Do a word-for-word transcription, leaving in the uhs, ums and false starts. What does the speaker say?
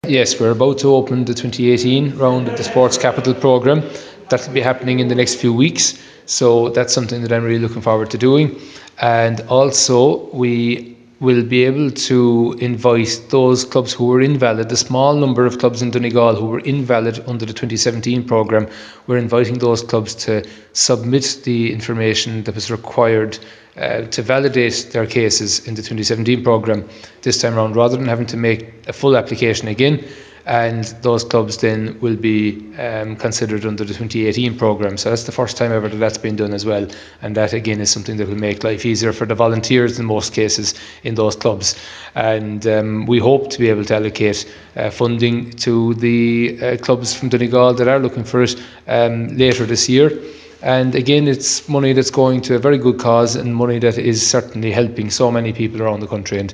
Yes, we're about to open the twenty eighteen round of the Sports Capital programme. That will be happening in the next few weeks. So that's something that I'm really looking forward to doing. And also, we will be able to invite those clubs who were invalid, the small number of clubs in Donegal who were invalid under the twenty seventeen programme. We're inviting those clubs to submit the information that was required uh, to validate their cases in the twenty seventeen programme this time around, rather than having to make a full application again. And those clubs then will be um, considered under the twenty eighteen programme. So that's the first time ever that that's been done as well. And that again is something that will make life easier for the volunteers in most cases in those clubs. And um, we hope to be able to allocate uh, funding to the uh, clubs from Donegal that are looking for it um, later this year. And again, it's money that's going to a very good cause and money that is certainly helping so many people around the country. And